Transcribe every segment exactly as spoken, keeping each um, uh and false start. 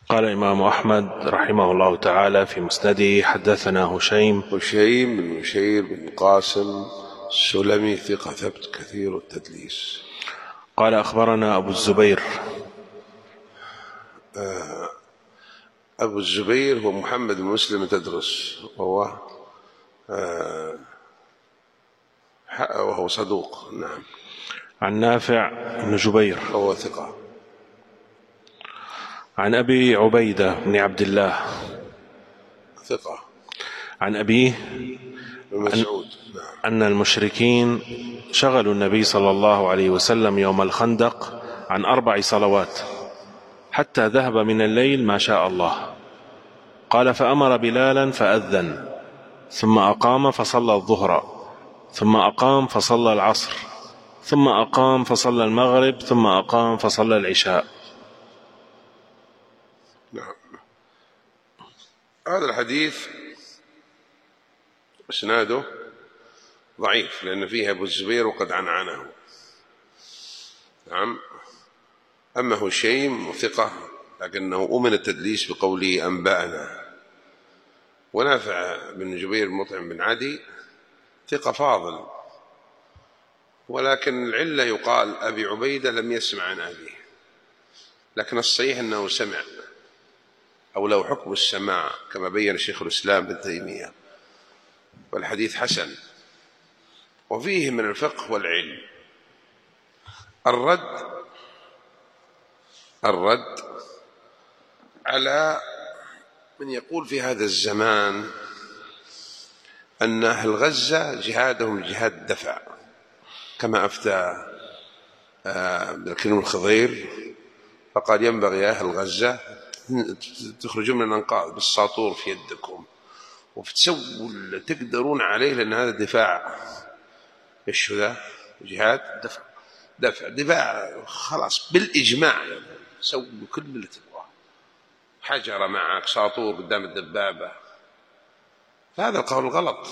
قال الإمام أحمد رحمه الله تعالى في مسنده: حدثنا هشيم هشيم بن بشير بن قاسم السلمي ثقة ثبت كثير التدليس. قال أخبرنا أبو الزبير. أبو الزبير هو محمد بن مسلم تدرس، وهو وهو صدوق. نعم. عن نافع بن جبير وهو ثقة. عن أبي عبيدة بن عبد الله ثقة. عن أبيه مسعود. نعم. أن المشركين شغلوا النبي صلى الله عليه وسلم يوم الخندق عن أربع صلوات حتى ذهب من الليل ما شاء الله. قال: فأمر بلالا فأذن، ثم أقام فصلى الظهر، ثم أقام فصلى العصر، ثم أقام فصلى المغرب، ثم أقام فصلى العشاء. نعم. هذا الحديث إسناده ضعيف لأن فيه أبو الزبير وقد عنعنه. نعم. أما هشيم ثقة لكنه أمن التدليس بقوله أنبأنا. ونافع بن جبير مطعم بن عدي ثقة فاضل، ولكن العلة يقال أبي عبيدة لم يسمع عن أبيه، لكن الصحيح أنه سمع أو له حكم السماع كما بين شيخ الإسلام ابن تيمية، والحديث حسن. وفيه من الفقه والعلم الرد الرد على من يقول في هذا الزمان أن أهل غزة جهادهم جهاد دفع، كما أفتى ابن الكريم الخضير فقال: ينبغي يا أهل غزة تخرجون من الأنقاض بالساطور في يدكم وتسووا اللي تقدرون عليه، لأن هذا دفاع. إيش ذا؟ جهاد دفع دفع دفاع خلاص بالإجماع، يعني سووا كل اللي تبغاه، حجر معك ساطور قدام الدبابة. فهذا القول غلط،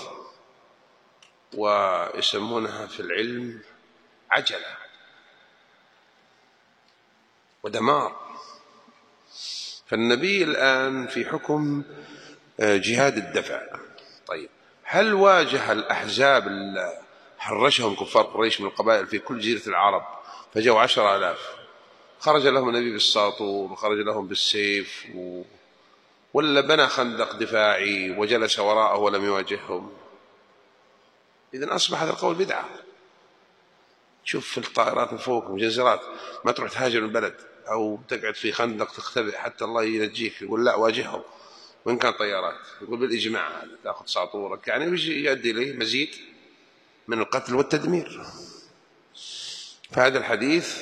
ويسمونها في العلم عجلة ودمار. فالنبي الآن في حكم جهاد الدفع. طيب، هل واجه الأحزاب اللي حرشهم كفار قريش من القبائل في كل جزيرة العرب فجاءوا عشر آلاف، خرج لهم النبي بالساطور وخرج لهم بالسيف و... ولا بنى خندق دفاعي وجلس وراءه ولم يواجههم؟ إذن أصبح هذا القول بدعة. شوف في الطائرات من فوق مجزرات، ما تروح تهاجر من البلد أو تقعد في خندق تختبئ حتى الله ينجيك، يقول لا واجههم وإن كان طيارات. يقول بالإجماع هذا تأخذ ساطورك، يعني يجي يؤدي إليه مزيد من القتل والتدمير. فهذا الحديث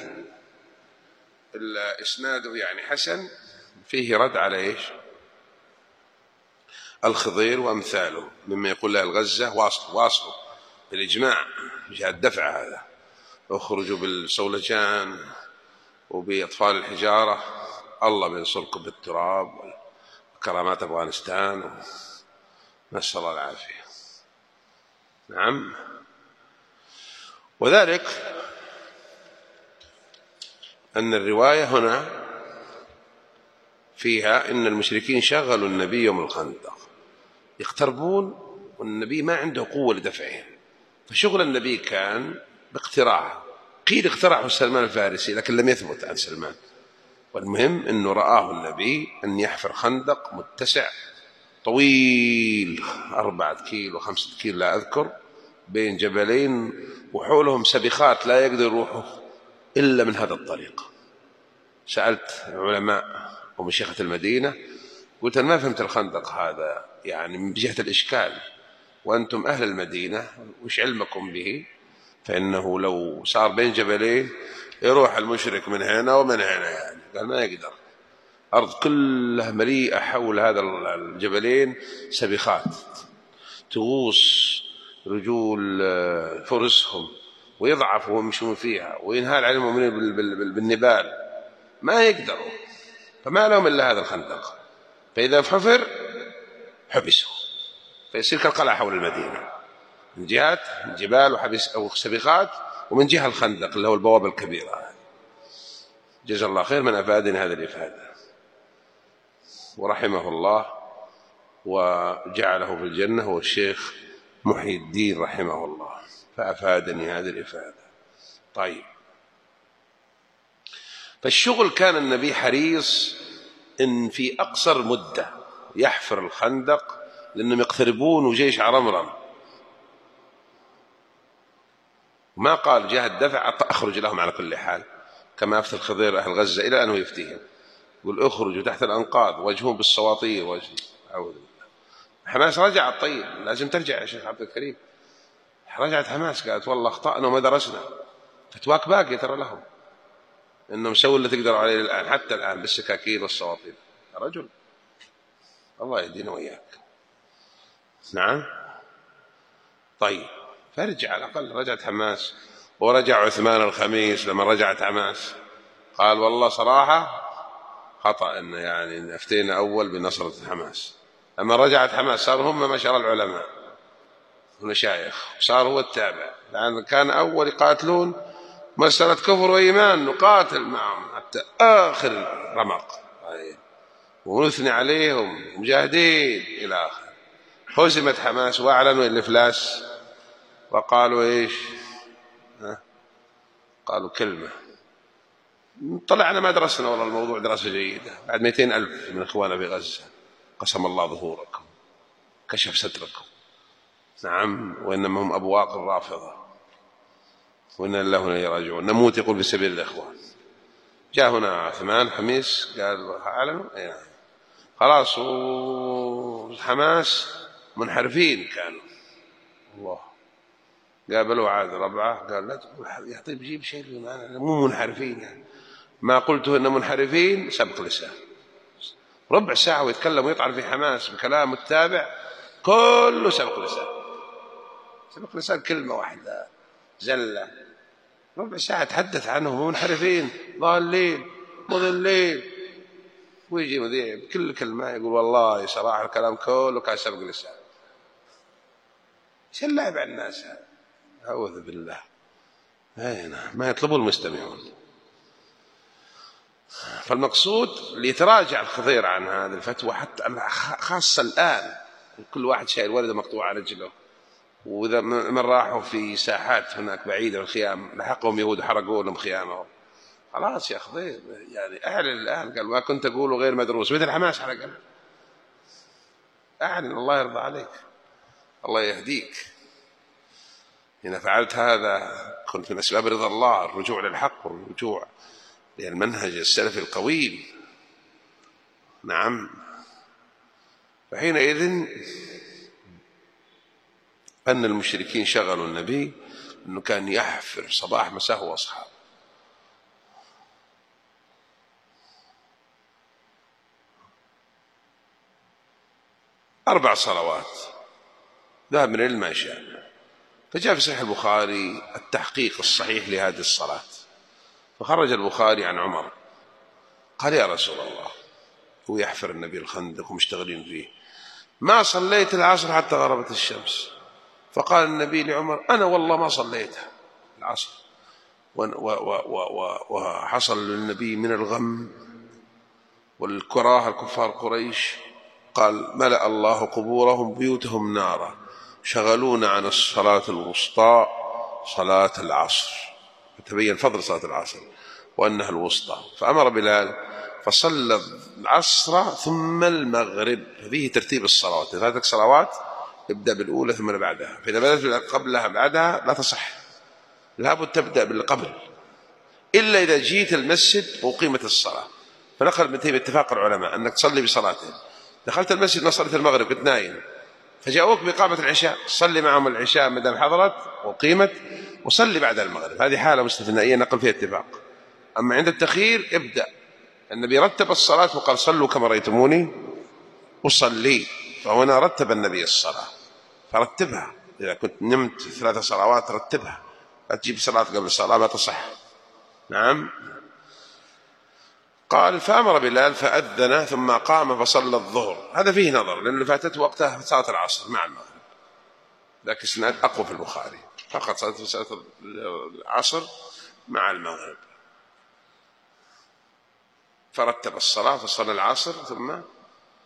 إسناده يعني حسن، فيه رد على إيش؟ الخضير وأمثاله مما يقول له الغزة واصل واصلوا بالإجماع جهاد دفع. هذا اخرجوا بالصولجان وبأطفال الحجارة، الله بينصركم بالتراب وكرامات أفغانستان، نسأل الله العافية. نعم. وذلك أن الرواية هنا فيها إن المشركين شغلوا النبي يوم الخندق يقتربون، والنبي ما عنده قوة لدفعهم، فشغل النبي كان باقتراع. قيل اقترحه سلمان الفارسي لكن لم يثبت عن سلمان. والمهم أنه رآه النبي أن يحفر خندق متسع طويل أربعة كيلو خمسة كيلو لا أذكر، بين جبلين وحولهم سبخات لا يقدر يروحوا إلا من هذا الطريق. سألت علماء ومشيخة المدينة قلت أنا ما فهمت الخندق هذا يعني من جهة الإشكال، وأنتم أهل المدينة وش علمكم به؟ فإنه لو صار بين جبلين يروح المشرك من هنا ومن هنا، يعني قال ما يقدر، أرض كلها مليئة حول هذا الجبلين سبخات تغوص رجول فرسهم ويضعفوا ويمشون فيها وينهال عليهم المؤمنين بالنبال، ما يقدروا، فما لهم إلا هذا الخندق. فإذا حفر حبسوا فيصير كالقلعة حول المدينة، من جهات الجبال وحبس أو سبخات، ومن جهة الخندق اللي هو البوابة الكبيرة. جزا الله خير من أفادنا هذا الإفادة. ورحمه الله وجعله في الجنة، هو الشيخ محي الدين رحمه الله، فأفادني هذه الإفادة. طيب، فالشغل كان النبي حريص إن في أقصر مدة يحفر الخندق، لأنهم يقتربون وجيش عرمرم، ما قال جهة الدفع أخرج لهم على كل حال كما أفتى الخضير أهل غزة إلى أنه يفتيهم، يقول اخرجوا تحت الأنقاض واجهون بالسواطير وجه. أعوذ بالله. حماس رجعت. طيب لازم ترجع يا شيخ عبد الكريم. رجعت حماس قالت والله أخطأنا وما درسنا. فتواك باقي ترى لهم إنهم سووا اللي تقدروا عليه الآن، حتى الآن بالسكاكين والسواطير. يا رجل الله يهدينا وإياك. نعم. طيب، فارجع على الأقل. رجعت حماس، ورجع عثمان الخميس لما رجعت حماس قال والله صراحة خطأ إن يعني أفتينا أول بنصرة حماس. لما رجعت حماس صار هم مشار العلماء والمشايخ، صار هو التابع، لأن كان أول يقاتلون مسألة كفر وإيمان نقاتل معهم حتى آخر رمق ونثني عليهم مجاهدين إلى آخر. هزمت حماس وأعلنوا الإفلاس وقالوا إيش؟ ها؟ قالوا كلمة طلعنا ما درسنا والله الموضوع دراسة جيدة. بعد مئتين ألف من إخوانا في غزة قسم الله ظهوركم كشف ستركم. نعم، وإنما هم أبواق الرافضة وإنا لله وإنا راجعون. نموت يقول في سبيل الإخوان. جاء هنا عثمان خميس قال أعلنوا يعني خلاص، وحماس منحرفين كانوا. الله قابلوا عاد ربعه قال لا تقول يا طيب جيب شيء معنا مو منحرفين يعني. ما قلته إن منحرفين سبق لسان. ربع ساعة ويتكلم ويطعن في حماس بكلام التابع كله سبق لسان. سبق لسان كلمة واحدة زلة. ربع ساعة تحدث عنهم منحرفين ضالين مضلين، ويجي مذيع بكل كلمة يقول والله صراحة الكلام كله كان سبق لسان. ايش اللعب على الناس هذا؟ أعوذ بالله. هنا ما يطلبوا المستمعون. فالمقصود ليتراجع الخضير عن هذه الفتوى، حتى خاصة الآن كل واحد شايل ولده مقطوع على رجله، وإذا من راحوا في ساحات هناك بعيدة الخيام لحقهم يهود حرقوا لهم خيامهم. خلاص يا خضير يعني أعلن الآن. قال ما كنت أقوله غير مدروس، مثل حماس على قلب. أعلن الله يرضى عليك، الله يهديك. إن فعلت هذا كنت من أسباب رضا الله، الرجوع للحق والرجوع للمنهج السلفي القويم. نعم. فحينئذ أن المشركين شغلوا النبي أنه كان يحفر صباح مساء وأصحابه. أربع صلوات ذهب من العلم ما شاء. فجاء في صحيح البخاري التحقيق الصحيح لهذه الصلاة، فخرج البخاري عن عمر قال يا رسول الله، هو يحفر النبي الخندق ومشتغلين فيه، ما صليت العصر حتى غربت الشمس. فقال النبي لعمر أنا والله ما صليتها العصر. وحصل للنبي من الغم والكراهة الكفار قريش، قال ملأ الله قبورهم بيوتهم نارا شغلونا عن الصلاة الوسطى صلاة العصر. فتبين فضل صلاة العصر وأنها الوسطى. فأمر بلال فصلى العصر ثم المغرب، فيه ترتيب الصلوات. ثلاث صلوات ابدأ بالأولى ثم بعدها، فإذا بدأت قبلها بعدها لا تصح، لابد تبدأ بالقبل إلا إذا جيت المسجد وقيمة الصلاة. فنقل ابن تيمية اتفاق العلماء أنك تصلي بصلاتين. دخلت المسجد ما صليت المغرب كنت نايم، فجاءوك بإقامة العشاء صلي معهم العشاء مدام حضرت وقيمت، وصلي بعد المغرب. هذه حالة مستثنائية نقل فيها اتفاق. أما عند التخيير ابدأ. النبي رتب الصلاة وقال صلوا كما رأيتموني أصلي، فهنا رتب النبي الصلاة فرتبها. إذا كنت نمت ثلاثة صلوات رتبها، لا تجيب صلاة قبل الصلاة ما تصح. نعم. قال فأمر بلال فأذن ثم قام فصلى الظهر. هذا فيه نظر لأنه فاتت وقتها صلاة العصر مع المغرب، لكن اسناد أقوى في البخاري، فقط صلاة العصر مع المغرب. فرتب الصلاة فصلى العصر ثم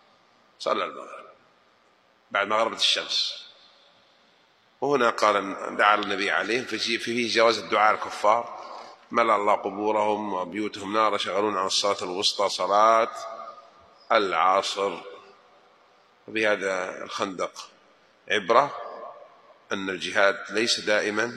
صلى المغرب بعد ما غربت الشمس. وهنا قال دعا النبي عليهم فيه جواز الدعاء الكفار: ملأ الله قبورهم وبيوتهم نارا شغلون عن الصلاة الوسطى صلاة العصر. وبهذا الخندق عبرة أن الجهاد ليس دائما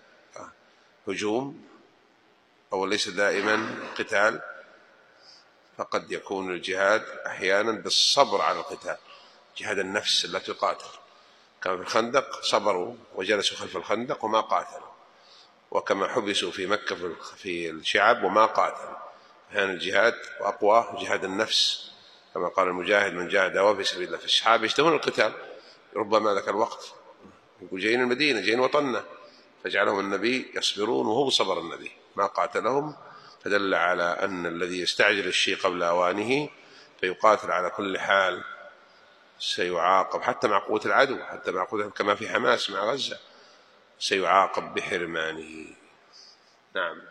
هجوم أو ليس دائما قتال، فقد يكون الجهاد أحيانا بالصبر على القتال، جهاد النفس التي تقاتل، كما في الخندق صبروا وجلسوا خلف الخندق وما قاتلوا، وكما حبسوا في مكة في الشعب وما قاتلوا. أحيانا الجهاد وأقوى جهاد النفس، كما قال المجاهد: من جاهد هواه في سبيل الله. في الصحابة يشتهون القتال، ربما ذاك الوقت يقول جايين المدينة جايين وطننا، فجعلهم النبي يصبرون وهو صبر النبي ما قاتلهم، فدل على أن الذي يستعجل الشيء قبل أوانه فيقاتل على كل حال سيعاقب، حتى مع قوة العدو، حتى مع قوة كما في حماس مع غزة سيعاقب بحرمانه. نعم.